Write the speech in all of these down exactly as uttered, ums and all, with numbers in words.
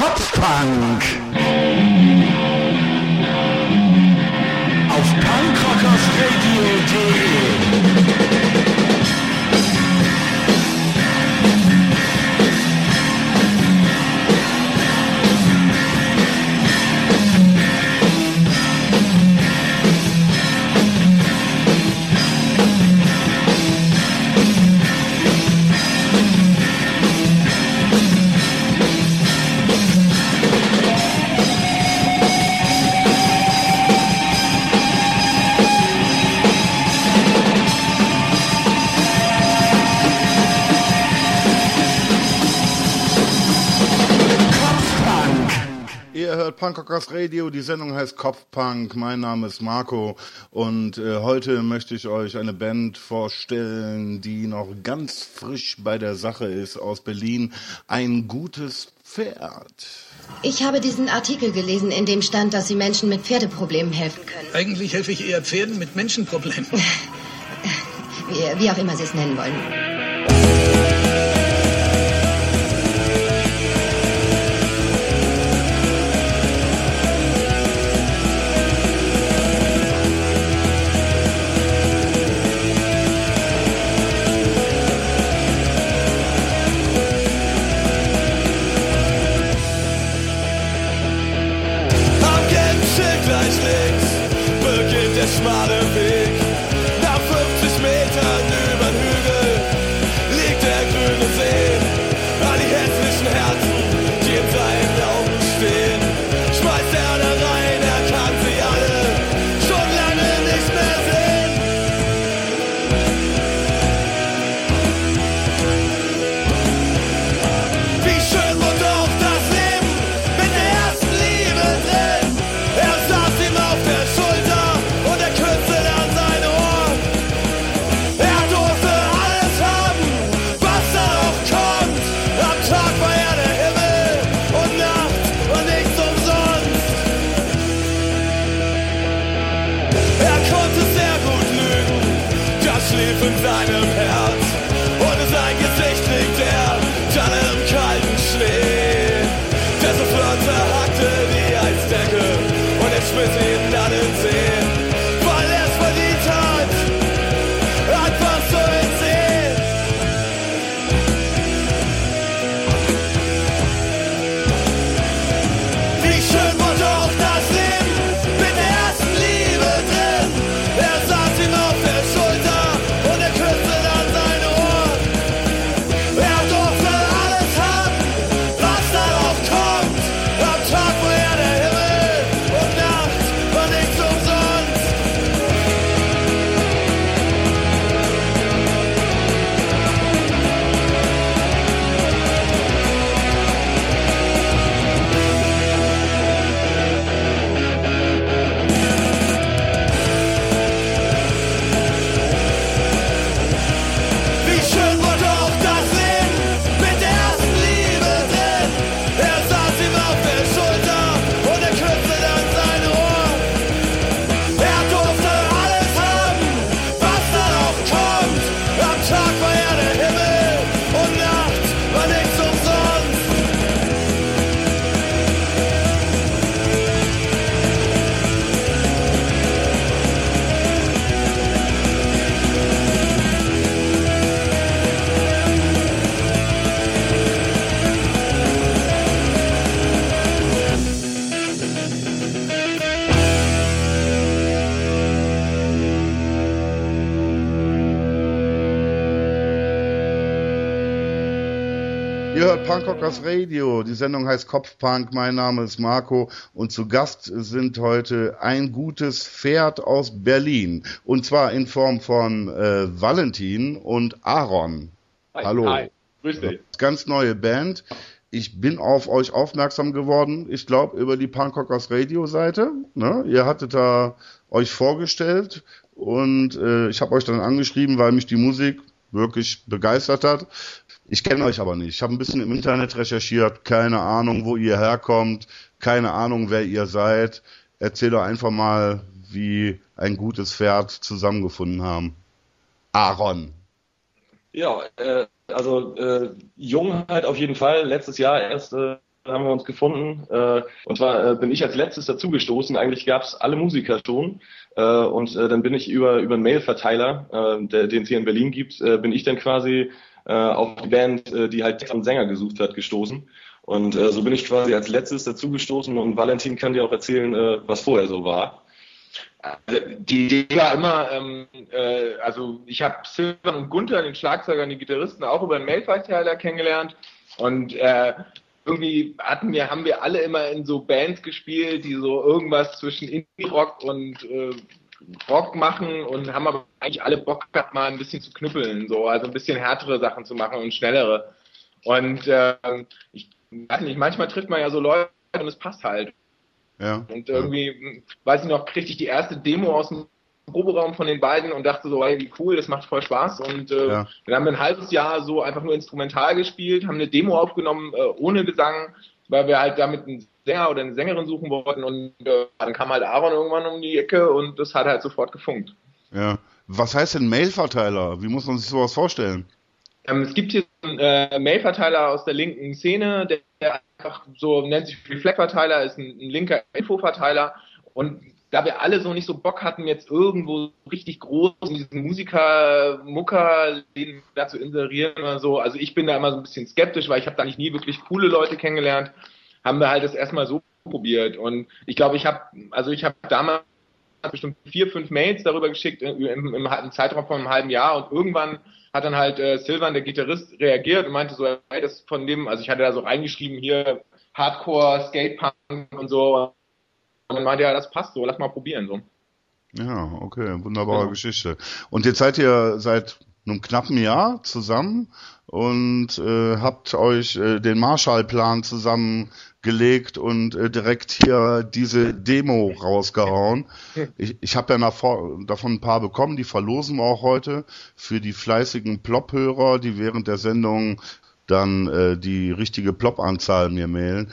Kopfpunk auf punkrockersradio punkt de. Punkrockers Radio, die Sendung heißt Kopfpunk, mein Name ist Marco und äh, heute möchte ich euch eine Band vorstellen, die noch ganz frisch bei der Sache ist, aus Berlin, Ein gutes Pferd. Ich habe diesen Artikel gelesen, in dem stand, dass Sie Menschen mit Pferdeproblemen helfen können. Eigentlich helfe ich eher Pferden mit Menschenproblemen. wie, wie auch immer Sie es nennen wollen. Schmale Weg, nach fünfzig Metern über den Hügel liegt der grüne See. All die hässlichen Herzen, die in seinen Augen stehen, schmeißt er da rein, er kann sie alle schon lange nicht mehr sehen. Wie schön wurde doch das Leben mit der ersten Liebe drin. Er saß ihm auf der Schulter und er küsste dann sein Ohr. Er durfte alles haben, was da noch kommt. Am Tag war er der Himmel und Nacht war nichts umsonst. Er konnte sehr gut lügen, das schlief in seinem Herz. Und in sein Gesicht liegt er dann im kalten Schnee. Der sofort zerhackte die Eisdecke und er schmiss ihn dann in den See. Weil er es verdient hat, einfach so ins See. Wie schön war doch das Leben mit der ersten Liebe drin. Er saß ihm auf der Schulter und er küsste dann sein Ohr. Er durfte alles haben, was da noch kommt. Am Tag war er der Himmel und Nacht war nichts umsonst. Wie schön war doch das Leben mit der ersten Liebe drin. Er saß ihm auf der Schulter und er küsste dann sein Ohr. Er durfte alles haben, was da noch kommt. Am Tag war er der Himmel und Nacht war nichts umsonst. Ihr hört Punkrockers Radio, die Sendung heißt Kopfpunk, mein Name ist Marco und zu Gast sind heute Ein gutes Pferd aus Berlin und zwar in Form von äh, Valentin und Aaron. Hi. Hallo. Hi, grüß dich. Ganz neue Band. Ich bin auf euch aufmerksam geworden, ich glaube über die Punkrockers Radio Seite. Ne? Ihr hattet da euch vorgestellt und äh, ich habe euch dann angeschrieben, weil mich die Musik wirklich begeistert hat. Ich kenne euch aber nicht. Ich habe ein bisschen im Internet recherchiert, keine Ahnung, wo ihr herkommt, keine Ahnung, wer ihr seid. Erzähl doch einfach mal, wie Ein gutes Pferd zusammengefunden haben. Aaron. Ja, äh, also äh, jung halt auf jeden Fall. Letztes Jahr erst äh, haben wir uns gefunden. Äh, und zwar äh, bin ich als letztes dazugestoßen. Eigentlich gab es alle Musiker schon. Äh, und äh, dann bin ich über über einen Mailverteiler, äh, der, den es hier in Berlin gibt, äh, bin ich dann quasi äh, auf die Band, äh, die halt einen Sänger gesucht hat, gestoßen. Und äh, so bin ich quasi als letztes dazugestoßen. Und Valentin kann dir auch erzählen, äh, was vorher so war. Die Idee war immer, ähm, äh, also ich habe Silvan und Gunther, den Schlagzeuger und die Gitarristen, auch über einen Mailverteiler kennengelernt. Und äh, irgendwie hatten wir, haben wir alle immer in so Bands gespielt, die so irgendwas zwischen Indie-Rock und äh, Rock machen und haben aber eigentlich alle Bock gehabt, mal ein bisschen zu knüppeln, so, also ein bisschen härtere Sachen zu machen und schnellere. Und äh, ich weiß nicht, manchmal trifft man ja so Leute und es passt halt. Ja. Und irgendwie, weiß ich noch, kriegte ich die erste Demo aus dem Proberaum von den beiden und dachte so, hey, wie cool, das macht voll Spaß. Und äh, ja. Dann haben wir ein halbes Jahr so einfach nur instrumental gespielt, haben eine Demo aufgenommen äh, ohne Gesang, weil wir halt damit einen Sänger oder eine Sängerin suchen wollten. Und äh, dann kam halt Aaron irgendwann um die Ecke und das hat halt sofort gefunkt. Ja. Was heißt denn Mailverteiler? Wie muss man sich sowas vorstellen? Ähm, es gibt hier einen äh, Mailverteiler aus der linken Szene, der, der einfach so nennt sich Reflect-Verteiler, ist ein, ein linker Infoverteiler. Und da wir alle so nicht so Bock hatten, jetzt irgendwo richtig groß in diesen Musiker-Mucker da zu inserieren oder so, also ich bin da immer so ein bisschen skeptisch, weil ich habe da nicht nie wirklich coole Leute kennengelernt, haben wir halt das erstmal so probiert. Und ich glaube, ich habe, also ich habe damals bestimmt vier, fünf Mails darüber geschickt im, im, im Zeitraum von einem halben Jahr und irgendwann hat dann halt äh, Silvan, der Gitarrist, reagiert und meinte so, hey, das von dem, also ich hatte da so reingeschrieben, hier Hardcore, Skatepunk und so. Und dann meinte er, ja, das passt so, lass mal probieren. So. Ja, okay, wunderbare ja. Geschichte. Und jetzt seid ihr seit einem knappen Jahr zusammen und äh, habt euch äh, den Marshallplan zusammengelegt und äh, direkt hier diese Demo rausgehauen. Ich, ich habe ja nach, davon ein paar bekommen, die verlosen wir auch heute für die fleißigen Plop-Hörer, die während der Sendung dann äh, die richtige Plop-Anzahl mir mailen.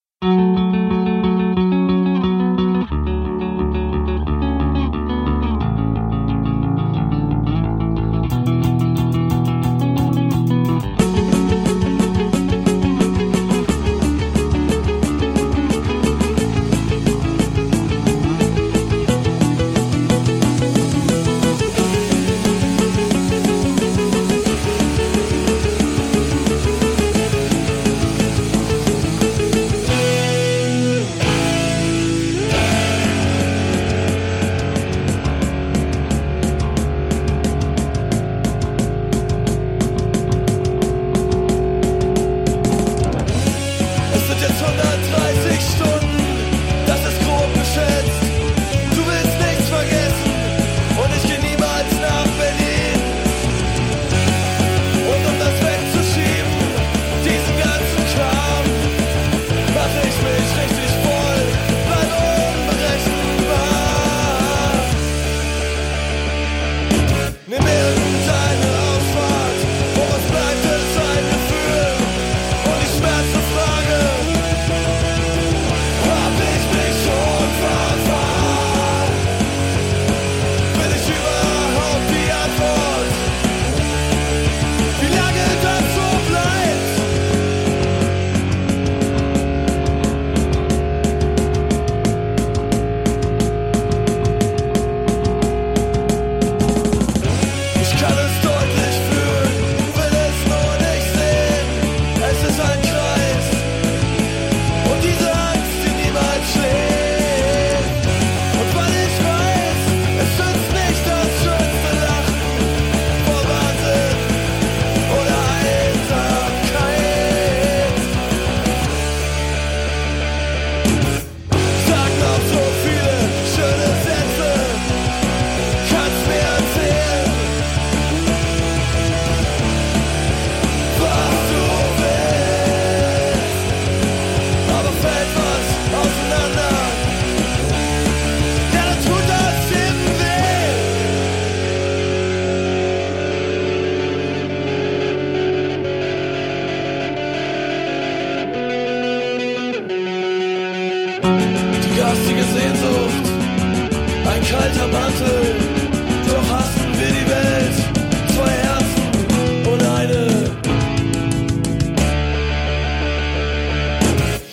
kalter Mantel, doch hassen wir die Welt. Zwei Herzen und eine.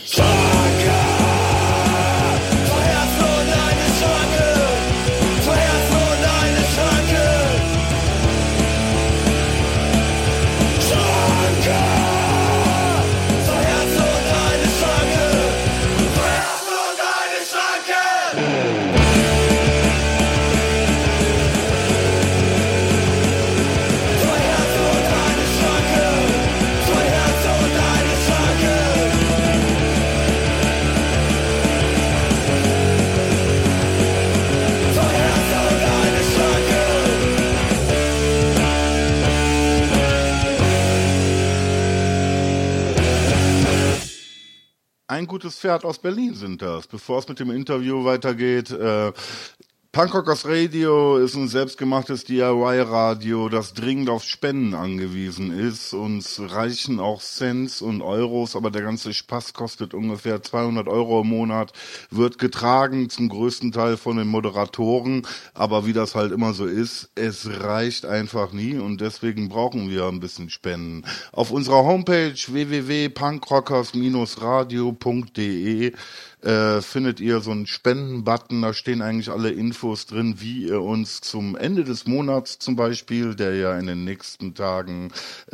gutes Pferd aus Berlin sind das. Bevor es mit dem Interview weitergeht, äh, Punkrockers Radio ist ein selbstgemachtes D I Y-Radio, das dringend auf Spenden angewiesen ist. Uns reichen auch Cents und Euros, aber der ganze Spaß kostet ungefähr zweihundert Euro im Monat, wird getragen zum größten Teil von den Moderatoren, aber wie das halt immer so ist, es reicht einfach nie und deswegen brauchen wir ein bisschen Spenden. Auf unserer Homepage w w w punkt punkrockers radio punkt d e Äh, findet ihr so einen Spenden-Button, da stehen eigentlich alle Infos drin, wie ihr uns zum Ende des Monats zum Beispiel, der ja in den nächsten Tagen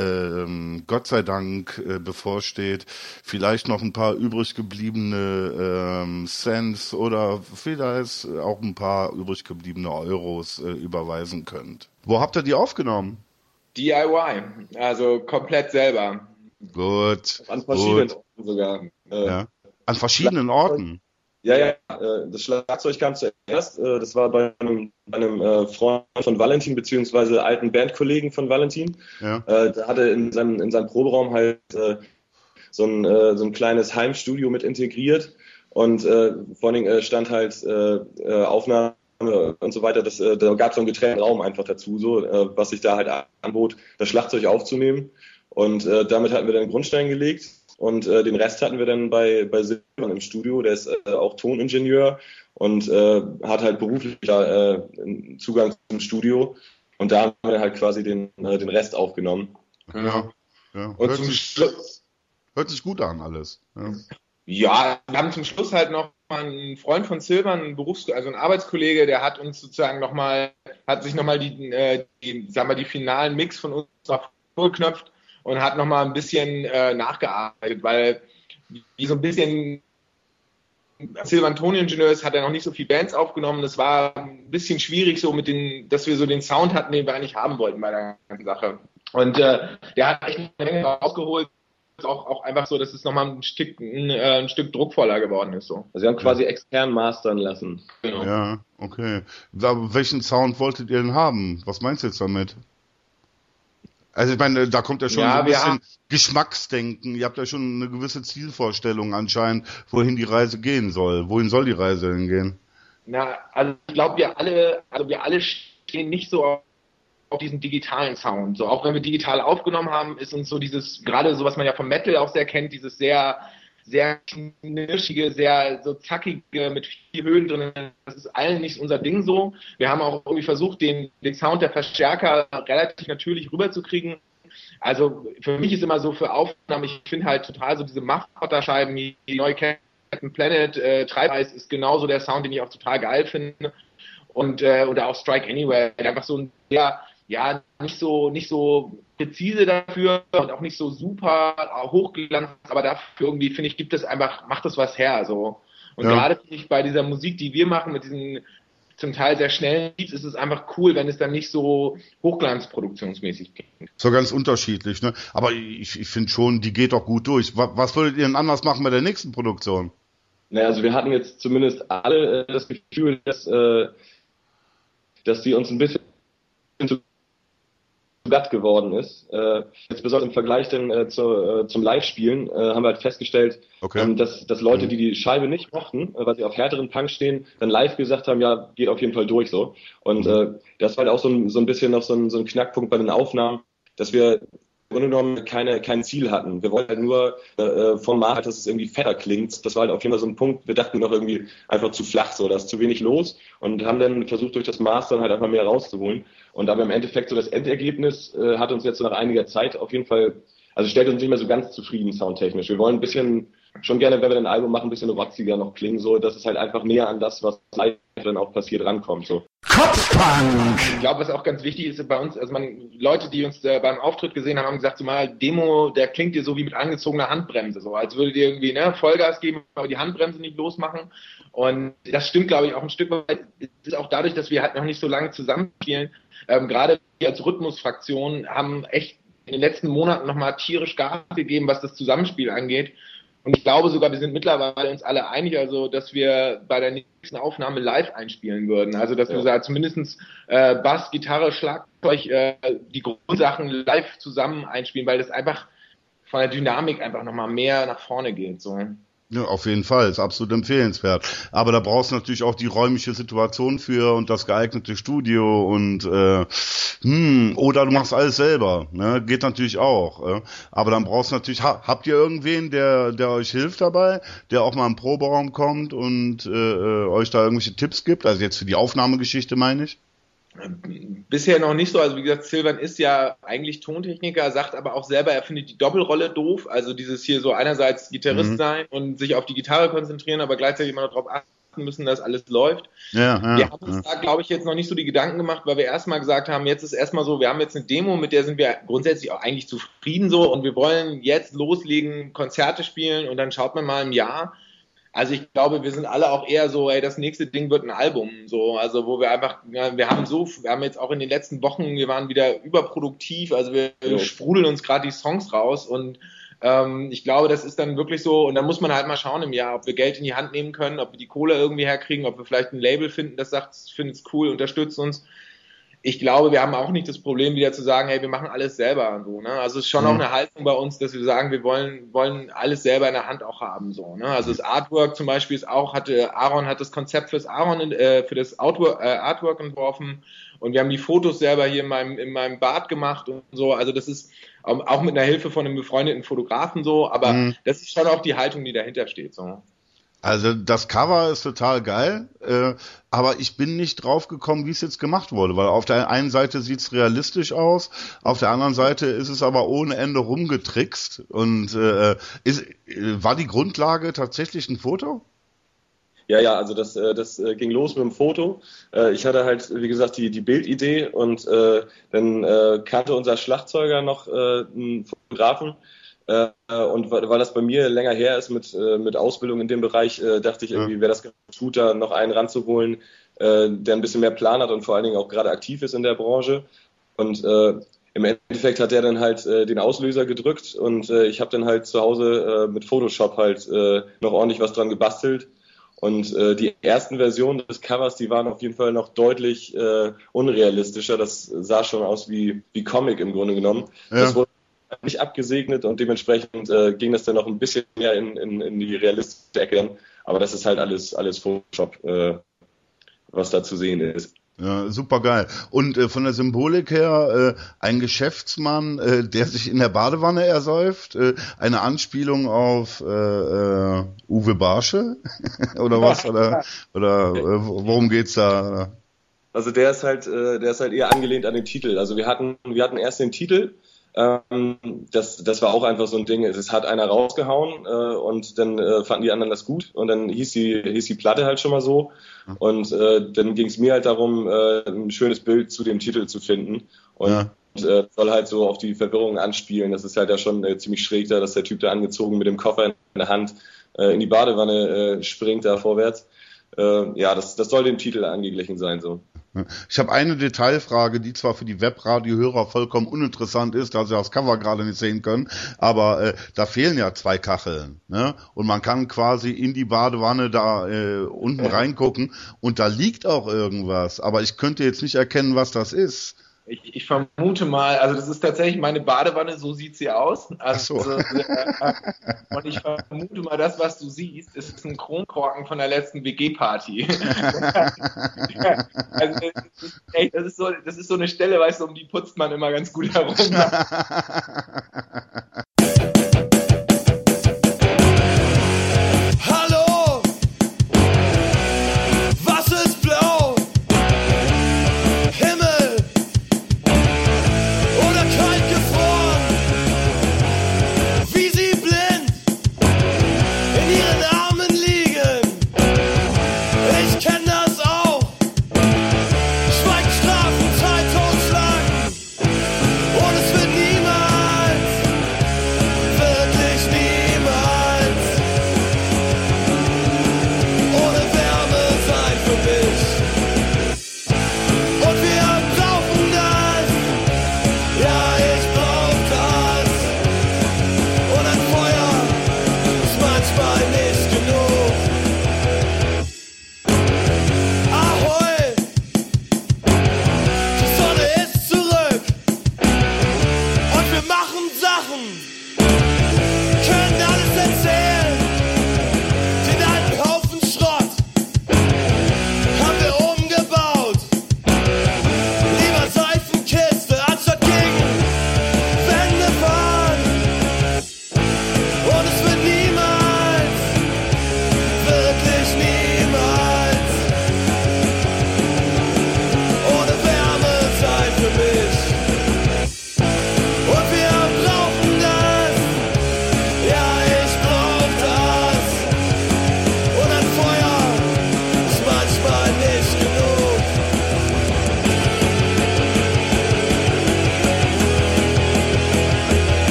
ähm, Gott sei Dank äh, bevorsteht, vielleicht noch ein paar übrig gebliebene ähm, Cents oder vielleicht auch ein paar übrig gebliebene Euros äh, überweisen könnt. Wo habt ihr die aufgenommen? D I Y, also komplett selber. Gut. An verschiedenen gut. Orten sogar. Äh, Ja. An verschiedenen Orten. Ja, ja, äh, das Schlagzeug kam zuerst, äh, das war bei einem, bei einem äh, Freund von Valentin, beziehungsweise alten Bandkollegen von Valentin. Ja. Äh, der hatte in seinem, in seinem Proberaum halt äh, so, ein, äh, so ein kleines Heimstudio mit integriert und äh, vor allem äh, stand halt äh, äh, Aufnahme und so weiter, das, äh, da gab es so einen getrennten Raum einfach dazu, so äh, was sich da halt anbot, das Schlagzeug aufzunehmen und äh, damit hatten wir dann den Grundstein gelegt. Und äh, den Rest hatten wir dann bei, bei Silvan im Studio, der ist äh, auch Toningenieur und äh, hat halt beruflich äh, Zugang zum Studio. Und da haben wir halt quasi den, äh, den Rest aufgenommen. Ja, ja. Und Hört, zum sich, Schluss, hört sich gut an alles. Ja. ja, wir haben zum Schluss halt noch mal einen Freund von Silvan, ein Berufs-, also ein Arbeitskollege, der hat uns sozusagen nochmal, hat sich nochmal die, äh, die, sagen wir, die finalen Mix von uns noch vorgeknöpft und hat nochmal ein bisschen äh, nachgearbeitet, weil wie so ein bisschen Silvan Toningenieur ist, hat er noch nicht so viele Bands aufgenommen. Das war ein bisschen schwierig, so mit den, dass wir so den Sound hatten, den wir eigentlich haben wollten bei der ganzen Sache. Und äh, der hat echt eine Menge rausgeholt. Auch, auch einfach so, dass es nochmal ein Stück, ein, äh, ein Stück druckvoller geworden ist. So. Also wir haben quasi extern mastern lassen. Genau. Ja, okay. Aber welchen Sound wolltet ihr denn haben? Was meinst du jetzt damit? Also ich meine, da kommt ja schon Ja, so ein wir bisschen haben- Geschmacksdenken. Ihr habt ja schon eine gewisse Zielvorstellung anscheinend, wohin die Reise gehen soll. Wohin soll die Reise denn gehen? Na, also ich glaube, wir alle, also wir alle stehen nicht so auf, auf diesen digitalen Sound. So, auch wenn wir digital aufgenommen haben, ist uns so dieses, gerade so, was man ja vom Metal auch sehr kennt, dieses sehr, sehr knirschige, sehr so zackige, mit viel Höhen drin. Das ist allen nicht unser Ding so. Wir haben auch irgendwie versucht, den, den Sound der Verstärker relativ natürlich rüberzukriegen. Also für mich ist immer so für Aufnahmen, ich finde halt total so diese Muff-Potter-Scheiben, die neue Captain Planet, äh, Treibeis ist genauso der Sound, den ich auch total geil finde. Und äh, oder auch Strike Anywhere, einfach so ein sehr, ja, nicht so, nicht so präzise dafür und auch nicht so super hochglanz, aber dafür irgendwie, finde ich, gibt es einfach, macht das was her, so. Und Ja. gerade finde ich bei dieser Musik, die wir machen, mit diesen zum Teil sehr schnellen Beats, ist es einfach cool, wenn es dann nicht so hochglanzproduktionsmäßig klingt. So ganz unterschiedlich, ne? Aber ich, ich finde schon, die geht doch gut durch. Was, was würdet ihr denn anders machen bei der nächsten Produktion? Naja, also wir hatten jetzt zumindest alle äh, das Gefühl, dass, äh, dass die uns ein bisschen zu glatt geworden ist. Äh, jetzt besonders im Vergleich denn, äh, zu, äh, zum Live-Spielen äh, haben wir halt festgestellt, Okay. ähm, dass, dass Leute, die die Scheibe nicht mochten, äh, weil sie auf härteren Punk stehen, dann live gesagt haben, ja, geht auf jeden Fall durch so. Und äh, das war halt auch so ein, so ein bisschen noch so ein, so ein Knackpunkt bei den Aufnahmen, dass wir im Grunde genommen keine, kein Ziel hatten. Wir wollten halt nur äh, vom Markt, dass es irgendwie fetter klingt. Das war halt auf jeden Fall so ein Punkt, wir dachten noch irgendwie einfach zu flach, so, da ist zu wenig los und haben dann versucht, durch das Mastern halt einfach mehr rauszuholen. Und aber im Endeffekt so das Endergebnis äh, hat uns jetzt so nach einiger Zeit auf jeden Fall, also stellt uns nicht mehr so ganz zufrieden soundtechnisch. Wir wollen ein bisschen, schon gerne, wenn wir ein Album machen, ein bisschen rotziger noch klingen, so, dass es halt einfach näher an das, was live dann auch passiert, rankommt, so. Kopfpunk! Ich glaube, was auch ganz wichtig ist bei uns, also man, Leute, die uns äh, beim Auftritt gesehen haben, haben gesagt, so mal, Demo, der klingt dir so wie mit angezogener Handbremse, so als würdet ihr irgendwie ne, Vollgas geben, aber die Handbremse nicht losmachen. Und das stimmt, glaube ich, auch ein Stück weit. Es ist auch dadurch, dass wir halt noch nicht so lange zusammenspielen. Ähm, gerade wir als Rhythmusfraktion haben echt in den letzten Monaten nochmal tierisch Gas gegeben, was das Zusammenspiel angeht. Und ich glaube sogar, wir sind mittlerweile uns alle einig, also dass wir bei der nächsten Aufnahme live einspielen würden. Also dass wir da zumindest äh, Bass, Gitarre, Schlagzeug, äh, die Grundsachen live zusammen einspielen, weil das einfach von der Dynamik einfach nochmal mehr nach vorne geht. So. Ja, auf jeden Fall, ist absolut empfehlenswert. Aber da brauchst du natürlich auch die räumliche Situation für und das geeignete Studio und äh, hm, oder du machst alles selber, ne? Geht natürlich auch. Äh. Aber dann brauchst du natürlich, ha, habt ihr irgendwen, der der euch hilft dabei, der auch mal im Proberaum kommt und äh, euch da irgendwelche Tipps gibt? Also jetzt für die Aufnahmegeschichte meine ich. Bisher noch nicht so, also wie gesagt, Silvan ist ja eigentlich Tontechniker, sagt aber auch selber, er findet die Doppelrolle doof, also dieses hier so einerseits Gitarrist mhm. sein und sich auf die Gitarre konzentrieren, aber gleichzeitig immer noch darauf achten müssen, dass alles läuft. Ja, ja, wir haben uns ja. da, glaube ich, jetzt noch nicht so die Gedanken gemacht, weil wir erstmal gesagt haben, jetzt ist erstmal so, wir haben jetzt eine Demo, mit der sind wir grundsätzlich auch eigentlich zufrieden so und wir wollen jetzt loslegen, Konzerte spielen und dann schaut man mal im Jahr. Also ich glaube, wir sind alle auch eher so, ey, das nächste Ding wird ein Album, so, also wo wir einfach, wir haben so, wir haben jetzt auch in den letzten Wochen, wir waren wieder überproduktiv, also wir ja. sprudeln uns gerade die Songs raus und ähm, ich glaube, das ist dann wirklich so, und da muss man halt mal schauen im Jahr, ob wir Geld in die Hand nehmen können, ob wir die Kohle irgendwie herkriegen, ob wir vielleicht ein Label finden, das sagt, findet es cool, unterstützt uns. Ich glaube, wir haben auch nicht das Problem, wieder zu sagen, hey, wir machen alles selber. So, ne? Also es ist schon mhm. auch eine Haltung bei uns, dass wir sagen, wir wollen, wollen alles selber in der Hand auch haben. So, ne? Also das Artwork zum Beispiel ist auch, hatte Aaron hat das Konzept fürs Aaron, äh, für das Outwork, äh, Artwork entworfen und wir haben die Fotos selber hier in meinem, in meinem Bad gemacht und so. Also das ist ähm, auch mit einer Hilfe von einem befreundeten Fotografen so, aber mhm. das ist schon auch die Haltung, die dahinter steht. So. Also das Cover ist total geil, äh, aber ich bin nicht drauf gekommen, wie es jetzt gemacht wurde, weil auf der einen Seite sieht's realistisch aus, auf der anderen Seite ist es aber ohne Ende rumgetrickst und äh, ist, war die Grundlage tatsächlich ein Foto? Ja, ja, also das, äh, das äh, ging los mit dem Foto. Äh, ich hatte halt, wie gesagt, die, die Bildidee und äh, dann äh, kannte unser Schlagzeuger noch äh, einen Fotografen. Äh, und weil das bei mir länger her ist mit, äh, mit Ausbildung in dem Bereich, äh, dachte ich irgendwie, wäre das ganz gut, da noch einen ranzuholen, äh, der ein bisschen mehr Plan hat und vor allen Dingen auch gerade aktiv ist in der Branche. Und äh, im Endeffekt hat der dann halt äh, den Auslöser gedrückt und äh, ich habe dann halt zu Hause äh, mit Photoshop halt äh, noch ordentlich was dran gebastelt. Und äh, die ersten Versionen des Covers, die waren auf jeden Fall noch deutlich äh, unrealistischer. Das sah schon aus wie, wie Comic im Grunde genommen. Ja. Das wurde nicht abgesegnet und dementsprechend äh, ging das dann noch ein bisschen mehr in, in, in die realistische Ecke. Aber das ist halt alles, alles Photoshop, äh, was da zu sehen ist. Ja, super geil. Und äh, von der Symbolik her, äh, ein Geschäftsmann, äh, der sich in der Badewanne ersäuft, äh, eine Anspielung auf äh, äh, Uwe Barsche oder was? Oder, oder äh, worum geht's da? Also der ist halt, äh, der ist halt eher angelehnt an den Titel. Also wir hatten, wir hatten erst den Titel. Ähm, das, das war auch einfach so ein Ding. Es hat einer rausgehauen äh, und dann äh, fanden die anderen das gut und dann hieß die, hieß die Platte halt schon mal so. Und äh, dann ging es mir halt darum, äh, ein schönes Bild zu dem Titel zu finden und ja. äh, soll halt so auf die Verwirrung anspielen. Das ist halt ja schon äh, ziemlich schräg da, dass der Typ da angezogen mit dem Koffer in der Hand äh, in die Badewanne äh, springt da vorwärts. Äh, ja, das, das soll dem Titel angeglichen sein so. Ich habe eine Detailfrage, die zwar für die Webradiohörer vollkommen uninteressant ist, da sie das Cover gerade nicht sehen können, aber äh, da fehlen ja zwei Kacheln, ne? Und man kann quasi in die Badewanne da äh, unten ja. reingucken und da liegt auch irgendwas, aber ich könnte jetzt nicht erkennen, was das ist. Ich, ich vermute mal, also das ist tatsächlich meine Badewanne, so sieht sie aus. Also, Ach so. äh, und ich vermute mal, das, was du siehst, ist ein Kronkorken von der letzten W G-Party. Also das ist, echt, das, ist so, das ist so eine Stelle, weißt du, um die putzt man immer ganz gut herum.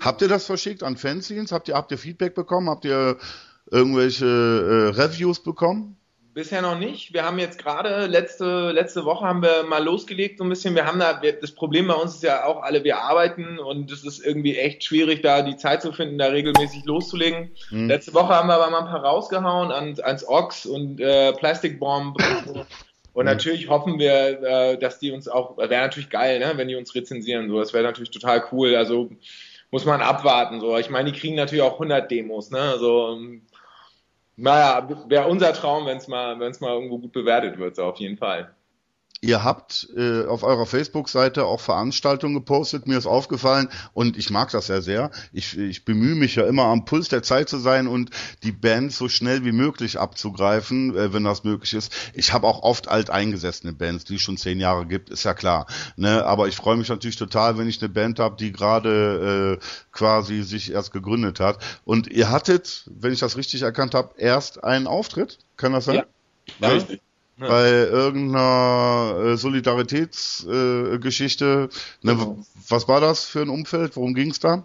Habt ihr das verschickt an Fanzines? Habt ihr, habt ihr Feedback bekommen? Habt ihr irgendwelche äh, Reviews bekommen? Bisher noch nicht. Wir haben jetzt gerade, letzte, letzte Woche haben wir mal losgelegt so ein bisschen. Wir haben da, wir, das Problem bei uns ist ja auch alle, wir arbeiten und es ist irgendwie echt schwierig, da die Zeit zu finden, da regelmäßig loszulegen. Mhm. Letzte Woche haben wir aber mal ein paar rausgehauen ans, ans Ox und äh, Plastic Bomb. Und natürlich hoffen wir, äh, dass die uns auch, wäre natürlich geil, ne, wenn die uns rezensieren, so, das wäre natürlich total cool, also muss man abwarten, so, ich meine, die kriegen natürlich auch hundert Demos, ne, also, naja, wäre unser Traum, wenn es mal, wenn es mal irgendwo gut bewertet wird, so, auf jeden Fall. Ihr habt äh, auf eurer Facebook-Seite auch Veranstaltungen gepostet, mir ist aufgefallen und ich mag das ja sehr. Ich, ich bemühe mich ja immer am Puls der Zeit zu sein und die Bands so schnell wie möglich abzugreifen, äh, wenn das möglich ist. Ich habe auch oft alteingesessene Bands, die es schon zehn Jahre gibt, ist ja klar. Ne? Aber ich freue mich natürlich total, wenn ich eine Band habe, die gerade äh, quasi sich erst gegründet hat. Und ihr hattet, wenn ich das richtig erkannt habe, erst einen Auftritt, kann das sein? Ja, ja, ja? richtig. Ja. Bei irgendeiner äh, Solidaritätsgeschichte. Äh, ne, Genau. Was war das für ein Umfeld? Worum ging es da?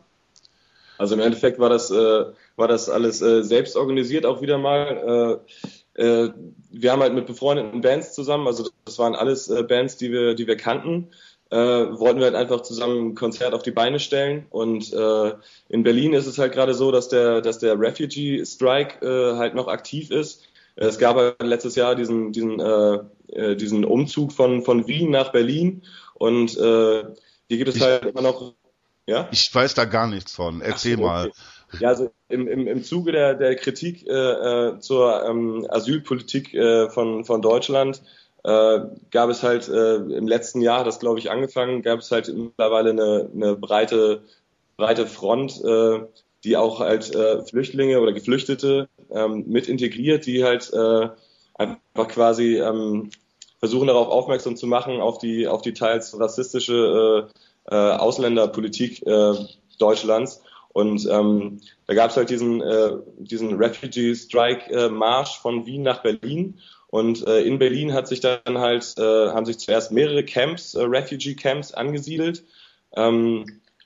Also im Endeffekt war das, äh, war das alles äh, selbst organisiert auch wieder mal. Äh, äh, wir haben halt mit befreundeten Bands zusammen, also das waren alles äh, Bands, die wir, die wir kannten. Äh, wollten wir halt einfach zusammen ein Konzert auf die Beine stellen. Und äh, in Berlin ist es halt gerade so, dass der, dass der Refugee Strike äh, halt noch aktiv ist. Es gab halt letztes Jahr diesen, diesen, äh, diesen Umzug von, von Wien nach Berlin und äh, hier gibt es ich, halt immer noch, ja? Ich weiß da gar nichts von, erzähl so, okay. mal. Ja, also im, im, im Zuge der, der Kritik äh, zur ähm, Asylpolitik äh, von, von Deutschland äh, gab es halt äh, im letzten Jahr, das glaube ich angefangen, gab es halt mittlerweile eine, eine breite, breite Front, äh, die auch halt äh, Flüchtlinge oder Geflüchtete ähm, mit integriert, die halt äh, einfach quasi ähm, versuchen darauf aufmerksam zu machen, auf die auf die teils rassistische äh, äh, Ausländerpolitik äh, Deutschlands. Und ähm, da gab es halt diesen äh, diesen Refugee Strike äh, Marsch von Wien nach Berlin. Und äh, in Berlin hat sich dann halt äh, haben sich zuerst mehrere Camps, äh, Refugee Camps angesiedelt. Ähm,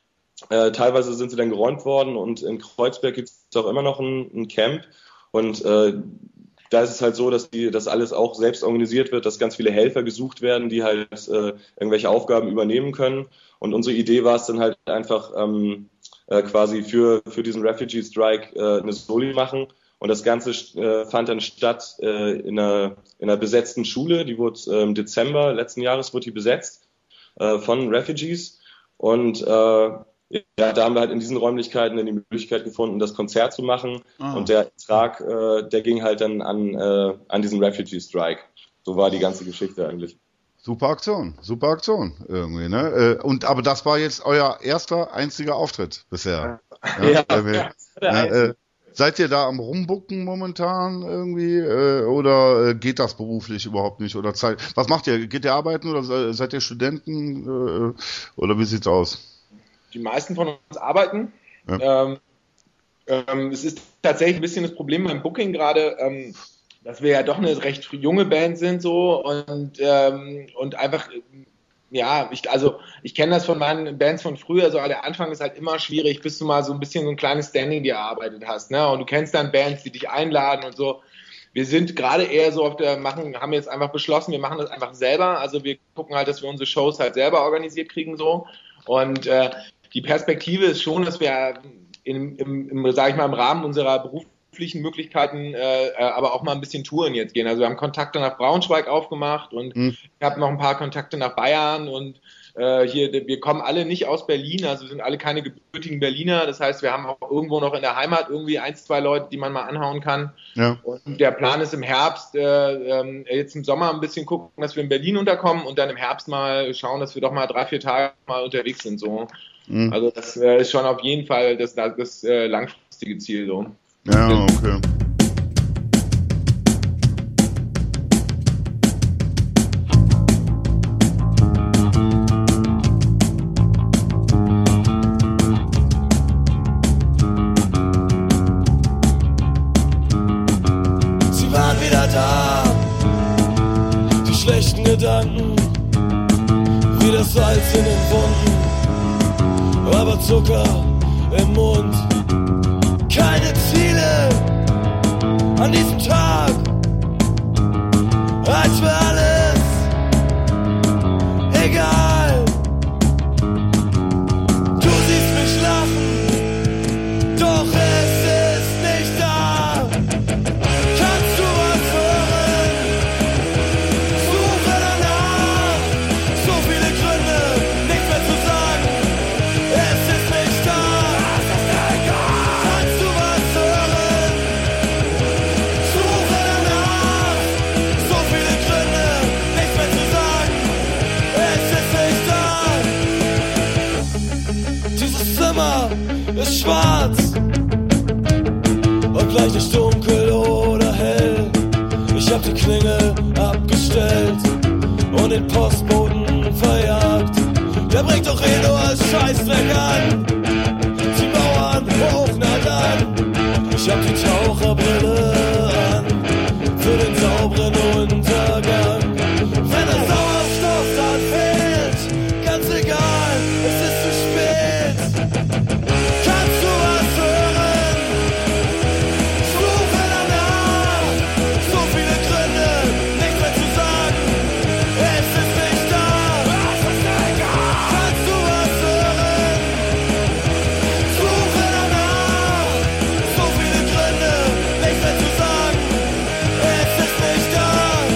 Äh, teilweise sind sie dann geräumt worden und in Kreuzberg gibt es auch immer noch ein, ein Camp und äh, da ist es halt so, dass die, dass alles auch selbst organisiert wird, dass ganz viele Helfer gesucht werden, die halt äh, irgendwelche Aufgaben übernehmen können und unsere Idee war es dann halt einfach ähm, äh, quasi für, für diesen Refugee Strike äh, eine Soli machen und das Ganze äh, fand dann statt äh, in, einer, in einer besetzten Schule, die wurde äh, im Dezember letzten Jahres wurde die besetzt äh, von Refugees und äh, ja, da haben wir halt in diesen Räumlichkeiten dann die Möglichkeit gefunden, das Konzert zu machen. Ah. Und der Ertrag, äh, der ging halt dann an, äh, an diesen Refugee Strike. So war die ganze Geschichte eigentlich. Super Aktion, super Aktion irgendwie, ne? Und aber das war jetzt euer erster, einziger Auftritt bisher. Ja, ja, irgendwie, ja, ja äh, seid ihr da am Rumbucken momentan irgendwie äh, oder äh, geht das beruflich überhaupt nicht? Oder Zeit? Was macht ihr? Geht ihr arbeiten oder seid ihr Studenten äh, oder wie sieht's aus? Die meisten von uns arbeiten. Ja. Ähm, ähm, es ist tatsächlich ein bisschen das Problem beim Booking gerade, ähm, dass wir ja doch eine recht junge Band sind so und ähm, und einfach ja, ich also ich kenne das von meinen Bands von früher, so der Anfang ist halt immer schwierig, bis du mal so ein bisschen so ein kleines Standing dir erarbeitet hast, ne? Und du kennst dann Bands, die dich einladen und so. Wir sind gerade eher so auf der machen, haben jetzt einfach beschlossen, wir machen das einfach selber. Also wir gucken halt, dass wir unsere Shows halt selber organisiert kriegen so und äh, die Perspektive ist schon, dass wir in, im, im, sag ich mal, im Rahmen unserer beruflichen Möglichkeiten äh, aber auch mal ein bisschen Touren jetzt gehen. Also wir haben Kontakte nach Braunschweig aufgemacht und mhm. ich habe noch ein paar Kontakte nach Bayern und äh, hier, wir kommen alle nicht aus Berlin, also wir sind alle keine gebürtigen Berliner. Das heißt, wir haben auch irgendwo noch in der Heimat irgendwie ein, zwei Leute, die man mal anhauen kann. Ja. Und der Plan ist im Herbst, äh, äh, jetzt im Sommer ein bisschen gucken, dass wir in Berlin unterkommen und dann im Herbst mal schauen, dass wir doch mal drei, vier Tage mal unterwegs sind, so. Also das äh, ist schon auf jeden Fall das, das, das äh, langfristige Ziel so. Ja, okay. Sie waren wieder da, die schlechten Gedanken, wie das Salz in den Wunden. Aber Zucker im Mund. Keine Ziele an diesem Tag, als wäre alles egal. Du siehst mich lachen, doch es ist nicht da. Kannst du was hören? Suche danach. So viele Gründe, nichts mehr zu sagen. Es ist nicht da. Kannst du was hören? Suche danach. So viele Gründe, nichts mehr zu sagen. Es ist nicht da. Dieses Zimmer ist schwarz und gleich nicht dunkel oder hell. Ich hab die Klingel abgestellt und den Postboten verjagt. Der bringt doch eh nur als Scheißdreck an. Die Mauern hoch, na dann. Ich hab die Taucherbrille an für den sauberen Untergang. Wenn der Sauerstoff dann fehlt, ganz egal, es ist zu spät. Kannst du was hören? Suche danach. So viele Gründe, nichts mehr zu sagen. Es ist nicht da. Kannst du was hören? Suche danach. So viele Gründe, nichts mehr zu sagen. Es ist nicht da.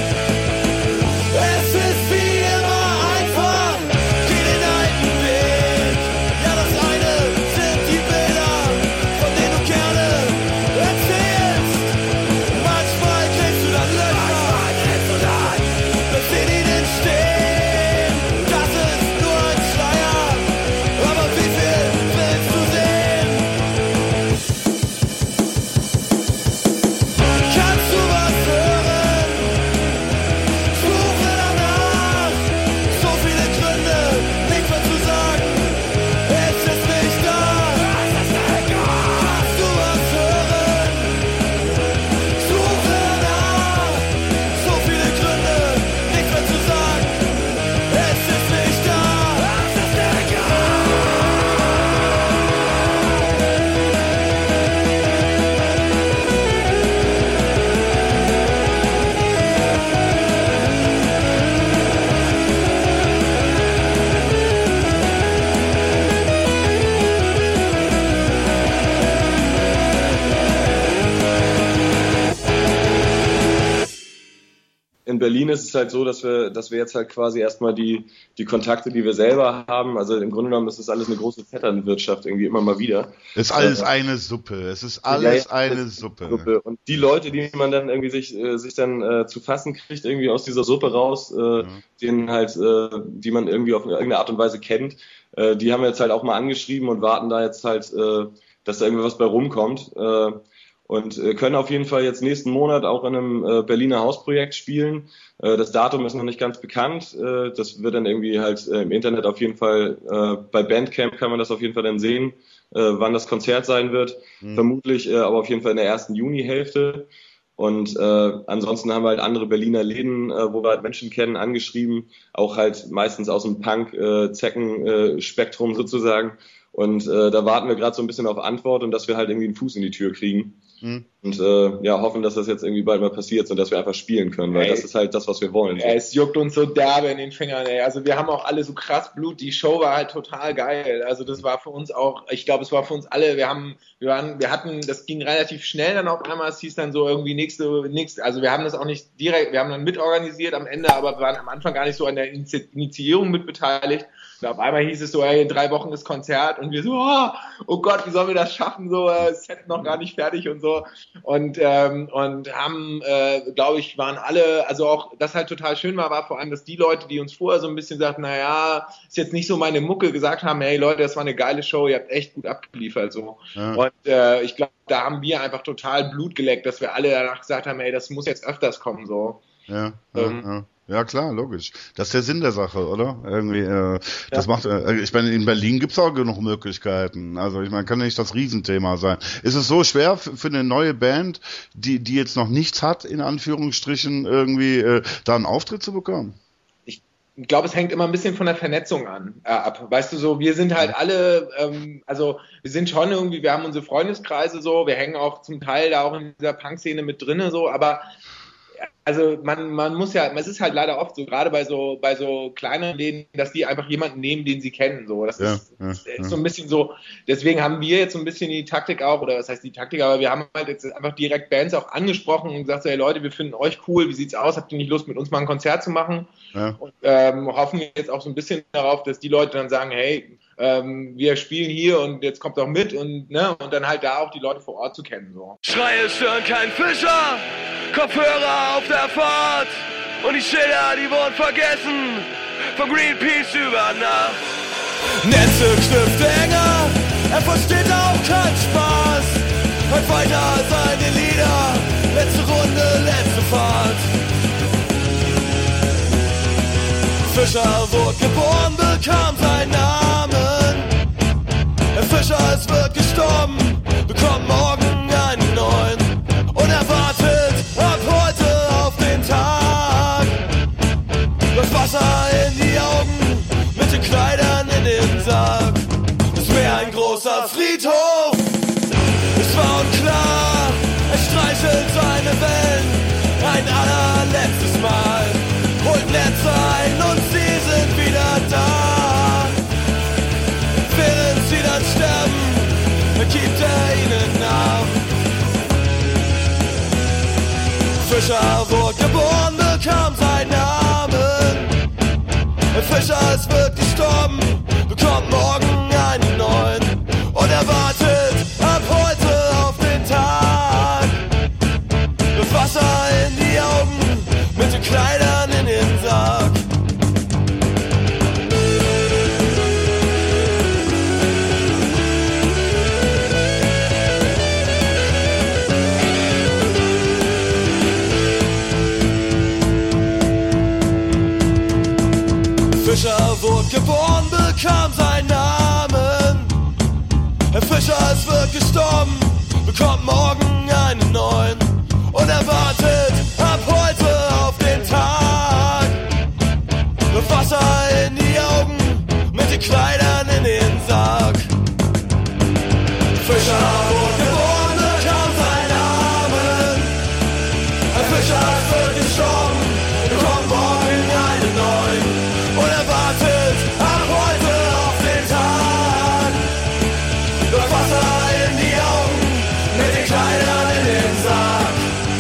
Es ist wie immer einfach. Geh den alten Weg. Ja, das eine sind die Bilder, von denen du gerne erzählst. Manchmal kriegst du dann Löcher, bleibst in ihnen stehen. Das ist nur ein Schleier, aber wie viel willst du sehen? Kannst du was hören? Suche danach. So viele Gründe, nichts mehr zu sagen. Es ist nicht da. Kannst du was hören? Suche danach. So viele Gründe, nichts mehr zu sagen. Es ist nicht da. In Berlin ist es halt so, dass wir, dass wir jetzt halt quasi erstmal die, die Kontakte, die wir selber haben, also im Grunde genommen ist das alles eine große Vetternwirtschaft irgendwie immer mal wieder. Es ist alles Äh, eine Suppe. Es ist alles ja, eine das ist Suppe. Suppe. Und die Leute, die man dann irgendwie sich, äh, sich dann äh, zu fassen kriegt, irgendwie aus dieser Suppe raus, äh, denen halt, äh, die man irgendwie auf irgendeine Art und Weise kennt, äh, die haben wir jetzt halt auch mal angeschrieben und warten da jetzt halt, äh, dass da irgendwie was bei rumkommt. Äh, und äh, können auf jeden Fall jetzt nächsten Monat auch in einem äh, Berliner Hausprojekt spielen. Äh, das Datum ist noch nicht ganz bekannt. Äh, das wird dann irgendwie halt äh, im Internet auf jeden Fall, äh, bei Bandcamp kann man das auf jeden Fall dann sehen, äh, wann das Konzert sein wird. Mhm. Vermutlich äh, aber auf jeden Fall in der ersten Junihälfte. Und äh, ansonsten haben wir halt andere Berliner Läden, äh, wo wir halt Menschen kennen, angeschrieben, auch halt meistens aus dem Punk-Zecken-Spektrum äh, sozusagen. Und äh, da warten wir gerade so ein bisschen auf Antwort und dass wir halt irgendwie einen Fuß in die Tür kriegen. Mhm. Und äh, ja, hoffen, dass das jetzt irgendwie bald mal passiert und dass wir einfach spielen können, weil ey, das ist halt das, was wir wollen. So. Es juckt uns so derbe in den Fingern, ey. Also wir haben auch alle so krass Blut, die Show war halt total geil. Also das war für uns auch, ich glaube, es war für uns alle, wir haben, wir waren, wir hatten, das ging relativ schnell dann auf einmal, es hieß dann so irgendwie nächste, nächste, also wir haben das auch nicht direkt, wir haben dann mitorganisiert am Ende, aber wir waren am Anfang gar nicht so an der Initiierung mit beteiligt. Und auf einmal hieß es so, ey, in drei Wochen ist Konzert und wir so, oh, oh Gott, wie sollen wir das schaffen, so, äh, Set noch gar nicht fertig und so. Und ähm, und haben, äh, glaube ich, waren alle, also auch, das halt total schön war, war vor allem, dass die Leute, die uns vorher so ein bisschen sagten, naja, ist jetzt nicht so meine Mucke, gesagt haben, hey Leute, das war eine geile Show, ihr habt echt gut abgeliefert, so. Ja. Und äh, ich glaube, da haben wir einfach total Blut geleckt, dass wir alle danach gesagt haben, ey, das muss jetzt öfters kommen, so. Ja, ähm, ja, ja. Ja, klar, logisch. Das ist der Sinn der Sache, oder? Irgendwie, äh, das ja. macht, äh, ich meine, in Berlin gibt's auch genug Möglichkeiten. Also, ich meine, kann ja nicht das Riesenthema sein. Ist es so schwer für, für eine neue Band, die, die jetzt noch nichts hat, in Anführungsstrichen, irgendwie, äh, da einen Auftritt zu bekommen? Ich, ich glaube, es hängt immer ein bisschen von der Vernetzung an, äh, ab. Weißt du, so, wir sind halt alle, ähm, also wir sind schon irgendwie, wir haben unsere Freundeskreise so, wir hängen auch zum Teil da auch in dieser Punk-Szene mit drinne so, aber also man, man muss ja, es ist halt leider oft so, gerade bei so, bei so kleineren Läden, dass die einfach jemanden nehmen, den sie kennen. So, das ja, ist, ja, ist ja. so ein bisschen so. Deswegen haben wir jetzt so ein bisschen die Taktik auch, oder was heißt die Taktik, aber wir haben halt jetzt einfach direkt Bands auch angesprochen und gesagt so, hey Leute, wir finden euch cool, wie sieht's aus? Habt ihr nicht Lust, mit uns mal ein Konzert zu machen? Ja. Und ähm, hoffen jetzt auch so ein bisschen darauf, dass die Leute dann sagen, hey, ähm, wir spielen hier und jetzt kommt auch mit und ne und dann halt da auch die Leute vor Ort zu kennen. So. Schreie stören kein Fischer, Kopfhörer auf der Fahrt und die Schilder, die wurden vergessen, von Greenpeace über Nacht. Netze knüpft enger, er versteht auch keinen Spaß, hört weiter seine Lieder, letzte Runde, letzte Fahrt. Fischer wurde geboren, bekam seinen Namen. Der Fischer ist wird gestorben, bekommt morgen einen neuen und er wartet ab heute auf den Tag. Das Wasser in die Augen, mit den Kleidern in den Sarg. Das Meer ein großer Friedhof, es war unklar. Er streichelt seine Wellen ein allerletztes Mal, holt Netz ein und sie sind wieder da. Während sie dann sterben, gibt er ihnen nach. Fischer wurde geboren, bekam seinen Namen. Fischer ist wirklich gestorben, bekommt morgen einen neuen und er wartet ab heute auf den Tag. Das Wasser in die Augen, mit den Kleidern in den Sarg. Fischer wurde geboren, bekam seinen Namen. Herr Fischer ist wirklich gestorben, bekommt morgen einen neuen und er wartet ab heute auf den Tag. Das Wasser in die Augen, mit den Kleidern in den Sarg. Fischer wurde geboren, bekam seinen Namen. Herr Fischer ist wirklich gestorben, bekommt morgen einen neuen und er wartet ab heute auf den Tag. Das Wasser in die Augen, mit den Kleidern in den Sarg.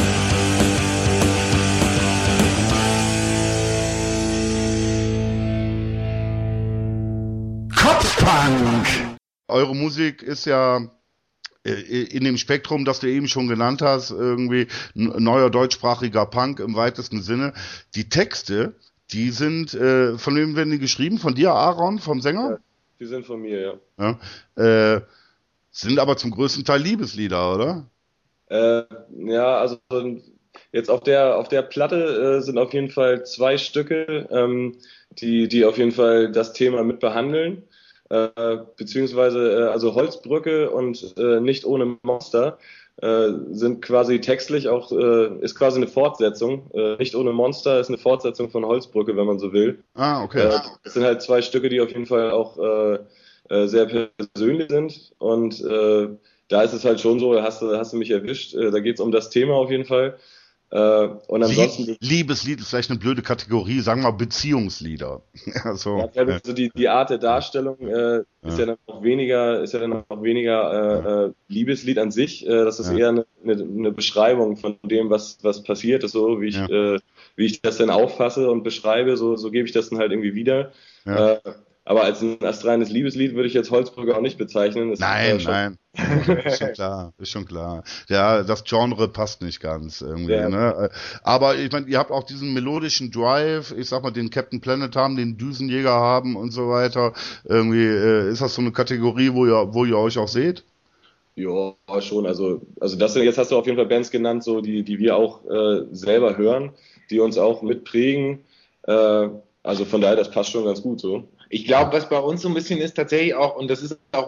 Kopfpunk! Eure Musik ist ja in dem Spektrum, das du eben schon genannt hast, irgendwie neuer deutschsprachiger Punk im weitesten Sinne. Die Texte, die sind, äh, von wem werden die geschrieben? Von dir, Aaron, vom Sänger? Ja, die sind von mir, ja. ja. Äh, sind aber zum größten Teil Liebeslieder, oder? Äh, ja, also jetzt auf der auf der Platte äh, sind auf jeden Fall zwei Stücke, ähm, die die auf jeden Fall das Thema mit behandeln, äh, beziehungsweise äh, also Holzbrücke und äh, Nicht ohne Monster äh, sind quasi textlich auch äh, ist quasi eine Fortsetzung. Äh, Nicht ohne Monster ist eine Fortsetzung von Holzbrücke, wenn man so will. Ah, okay. Äh, das sind halt zwei Stücke, die auf jeden Fall auch äh, äh, sehr persönlich sind und äh, da ist es halt schon so, hast du, hast du mich erwischt, äh, da geht es um das Thema auf jeden Fall. Äh, und ansonsten Lieb, Liebeslied ist vielleicht eine blöde Kategorie, sagen wir Beziehungslieder. ja, so. ja, also die, die Art der Darstellung äh, ist ja. ja dann auch weniger, ist ja dann auch weniger äh, äh, Liebeslied an sich. Äh, das ist ja. eher eine, eine, eine Beschreibung von dem, was, was passiert ist, so wie ich, ja. äh, wie ich das dann auffasse und beschreibe, so, so gebe ich das dann halt irgendwie wieder. Ja. Äh, Aber als ein astreines Liebeslied würde ich jetzt Holzbrücke auch nicht bezeichnen. Das nein, ist, äh, nein. ist schon klar, ist schon klar. Ja, das Genre passt nicht ganz irgendwie, ja. ne? Aber ich meine, ihr habt auch diesen melodischen Drive, ich sag mal, den Captain Planet haben, den Düsenjäger haben und so weiter. Irgendwie, äh, ist das so eine Kategorie, wo ihr, wo ihr euch auch seht? Ja, schon. Also, also das sind, jetzt hast du auf jeden Fall Bands genannt, so, die, die wir auch äh, selber hören, die uns auch mitprägen. Äh, also von daher, das passt schon ganz gut so. Ich glaube, was bei uns so ein bisschen ist tatsächlich auch, und das ist auch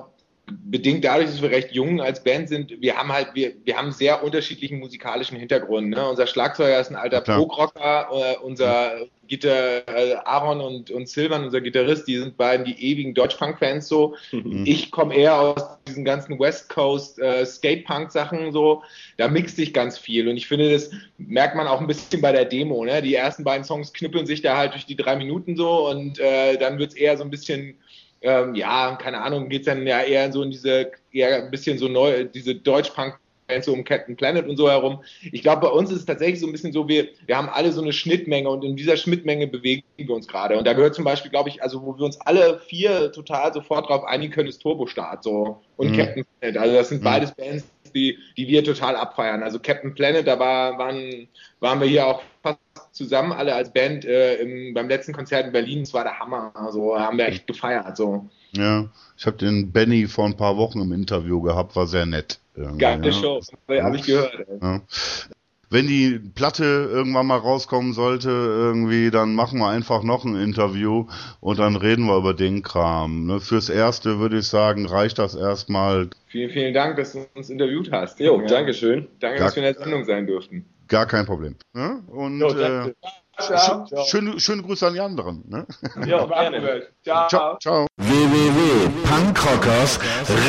bedingt dadurch, dass wir recht jung als Band sind, wir haben halt, wir, wir haben sehr unterschiedlichen musikalischen Hintergrund. Ne? Unser Schlagzeuger ist ein alter Prog-Rocker, äh, unser Gitter, äh, Aaron und, und Silvan, unser Gitarrist, die sind beiden die ewigen Deutsch-Punk-Fans so. Mhm. Ich komme eher aus diesen ganzen West Coast äh, Skate-Punk-Sachen so. Da mixt sich ganz viel und ich finde, das merkt man auch ein bisschen bei der Demo. Ne? Die ersten beiden Songs knüppeln sich da halt durch die drei Minuten so und äh, dann wird's eher so ein bisschen Ähm, ja, keine Ahnung, geht's dann ja eher so in diese, eher ein bisschen so neu, diese Deutsch-Punk, so um Captain Planet und so herum. Ich glaube, bei uns ist es tatsächlich so ein bisschen so, wir, wir haben alle so eine Schnittmenge und in dieser Schnittmenge bewegen wir uns gerade. Und da gehört zum Beispiel, glaube ich, also wo wir uns alle vier total sofort drauf einigen können, ist Turbostart so und mhm. Captain Planet. Also das sind mhm. beides Bands, die, die wir total abfeiern. Also Captain Planet, da war, waren, waren wir hier auch fast zusammen alle als Band äh, im, beim letzten Konzert in Berlin. Das war der Hammer. Also haben wir echt gefeiert. So. Ja, ich habe den Benny vor ein paar Wochen im Interview gehabt, war sehr nett. Geile ja. Show, ja. habe ich gehört. Ja. Wenn die Platte irgendwann mal rauskommen sollte, irgendwie, dann machen wir einfach noch ein Interview und dann reden wir über den Kram. Ne? Fürs Erste würde ich sagen, reicht das erstmal. Vielen, vielen Dank, dass du uns interviewt hast. Jo, ja. Dankeschön. Danke, Gar dass wir in der Sendung sein durften. Gar kein Problem. Ne? Und jo, äh, ciao. Sch- schöne, schöne Grüße an die anderen. Ne? Ja, gerne. Ciao. Ciao. Ciao. w w w punkt punkrockers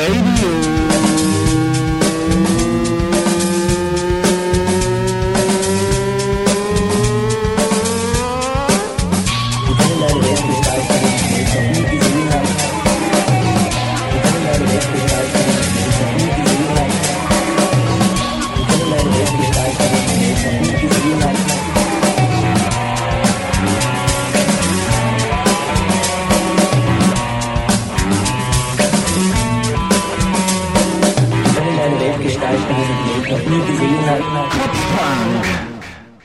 radio Kopfpunk.